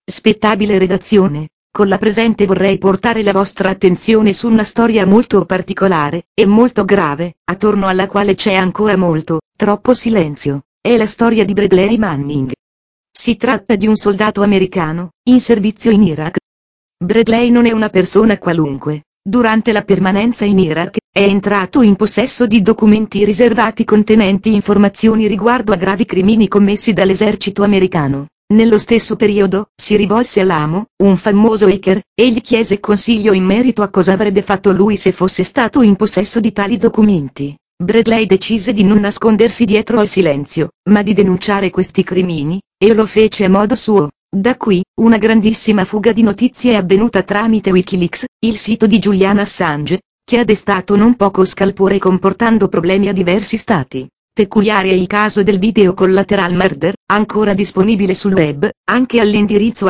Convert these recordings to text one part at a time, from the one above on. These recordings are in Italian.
Spettabile redazione, con la presente vorrei portare la vostra attenzione su una storia molto particolare, e molto grave, attorno alla quale c'è ancora molto, troppo silenzio. È la storia di Bradley Manning. Si tratta di un soldato americano, in servizio in Iraq. Bradley non è una persona qualunque. Durante la permanenza in Iraq, è entrato in possesso di documenti riservati contenenti informazioni riguardo a gravi crimini commessi dall'esercito americano. Nello stesso periodo, si rivolse all'amo, un famoso hacker, e gli chiese consiglio in merito a cosa avrebbe fatto lui se fosse stato in possesso di tali documenti. Bradley decise di non nascondersi dietro al silenzio, ma di denunciare questi crimini, e lo fece a modo suo. Da qui, una grandissima fuga di notizie è avvenuta tramite Wikileaks, il sito di Julian Assange, che ha destato non poco scalpore comportando problemi a diversi stati. Peculiare è il caso del video Collateral Murder, ancora disponibile sul web, anche all'indirizzo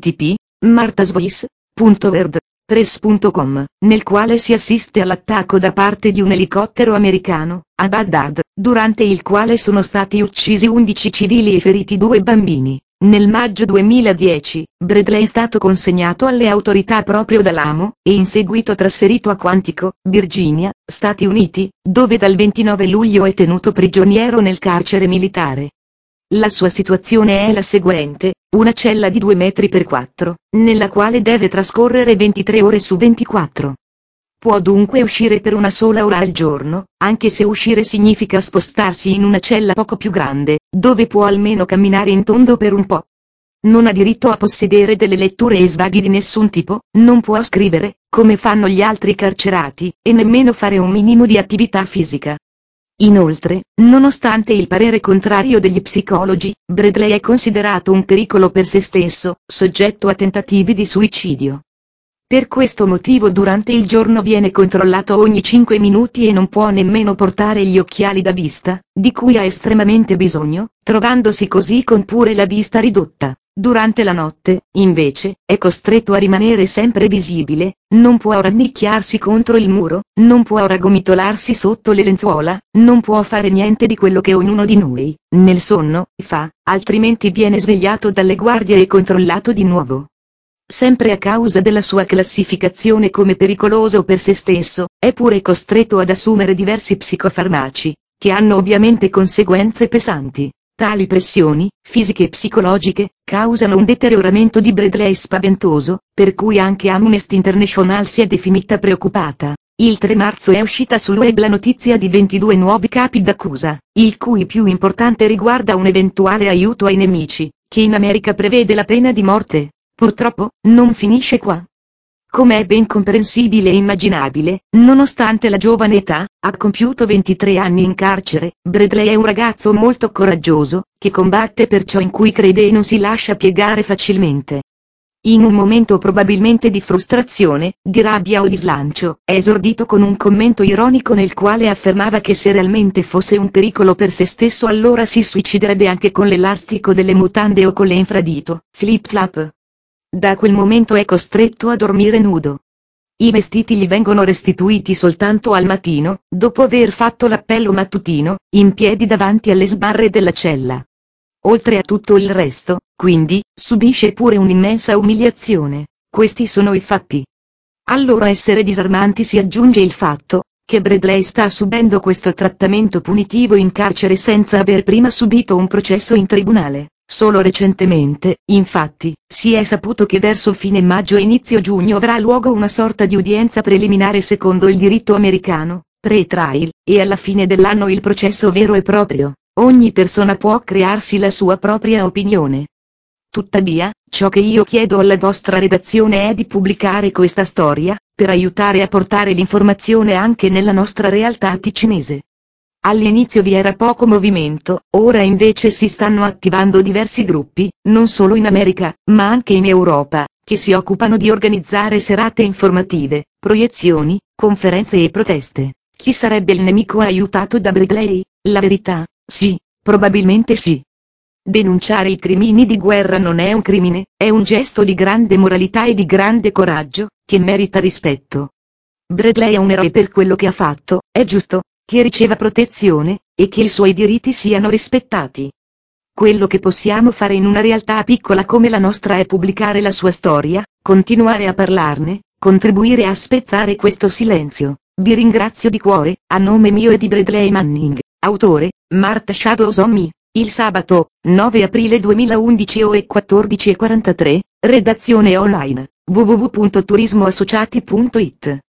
http://martasvoice.wordpress.com, nel quale si assiste all'attacco da parte di un elicottero americano, a Baghdad, durante il quale sono stati uccisi 11 civili e feriti 2 bambini. Nel maggio 2010, Bradley è stato consegnato alle autorità proprio dall'amo, e in seguito trasferito a Quantico, Virginia, Stati Uniti, dove dal 29 luglio è tenuto prigioniero nel carcere militare. La sua situazione è la seguente: una cella di 2 metri per 4, nella quale deve trascorrere 23 ore su 24. Può dunque uscire per una sola ora al giorno, anche se uscire significa spostarsi in una cella poco più grande, dove può almeno camminare in tondo per un po'. Non ha diritto a possedere delle letture e svaghi di nessun tipo, non può scrivere, come fanno gli altri carcerati, e nemmeno fare un minimo di attività fisica. Inoltre, nonostante il parere contrario degli psicologi, Bradley è considerato un pericolo per se stesso, soggetto a tentativi di suicidio. Per questo motivo durante il giorno viene controllato ogni 5 minuti e non può nemmeno portare gli occhiali da vista, di cui ha estremamente bisogno, trovandosi così con pure la vista ridotta. Durante la notte, invece, è costretto a rimanere sempre visibile, non può rannicchiarsi contro il muro, non può raggomitolarsi sotto le lenzuola, non può fare niente di quello che ognuno di noi, nel sonno, fa, altrimenti viene svegliato dalle guardie e controllato di nuovo. Sempre a causa della sua classificazione come pericoloso per se stesso, è pure costretto ad assumere diversi psicofarmaci, che hanno ovviamente conseguenze pesanti. Tali pressioni, fisiche e psicologiche, causano un deterioramento di Bradley spaventoso, per cui anche Amnesty International si è definita preoccupata. Il 3 marzo è uscita sul web la notizia di 22 nuovi capi d'accusa, il cui più importante riguarda un eventuale aiuto ai nemici, che in America prevede la pena di morte. Purtroppo, non finisce qua. Come è ben comprensibile e immaginabile, nonostante la giovane età, ha compiuto 23 anni in carcere, Bradley è un ragazzo molto coraggioso, che combatte per ciò in cui crede e non si lascia piegare facilmente. In un momento probabilmente di frustrazione, di rabbia o di slancio, è esordito con un commento ironico nel quale affermava che se realmente fosse un pericolo per se stesso allora si suiciderebbe anche con l'elastico delle mutande o con le infradito, flip-flap. Da quel momento è costretto a dormire nudo. I vestiti gli vengono restituiti soltanto al mattino, dopo aver fatto l'appello mattutino, in piedi davanti alle sbarre della cella. Oltre a tutto il resto, quindi, subisce pure un'immensa umiliazione. Questi sono i fatti. Al loro essere disarmanti si aggiunge il fatto che Bradley sta subendo questo trattamento punitivo in carcere senza aver prima subito un processo in tribunale. Solo recentemente, infatti, si è saputo che verso fine maggio e inizio giugno avrà luogo una sorta di udienza preliminare secondo il diritto americano, pre-trial, e alla fine dell'anno il processo vero e proprio. Ogni persona può crearsi la sua propria opinione. Tuttavia, ciò che io chiedo alla vostra redazione è di pubblicare questa storia, per aiutare a portare l'informazione anche nella nostra realtà ticinese. All'inizio vi era poco movimento, ora invece si stanno attivando diversi gruppi, non solo in America, ma anche in Europa, che si occupano di organizzare serate informative, proiezioni, conferenze e proteste. Chi sarebbe il nemico aiutato da Bradley? La verità, sì, probabilmente sì. Denunciare i crimini di guerra non è un crimine, è un gesto di grande moralità e di grande coraggio, che merita rispetto. Bradley è un eroe per quello che ha fatto, è giusto che riceva protezione, e che i suoi diritti siano rispettati. Quello che possiamo fare in una realtà piccola come la nostra è pubblicare la sua storia, continuare a parlarne, contribuire a spezzare questo silenzio. Vi ringrazio di cuore, a nome mio e di Bradley Manning, autore, Martha Shadows on Me. Il sabato, 9 aprile 2011 ore 14:43, redazione online, www.turismoassociati.it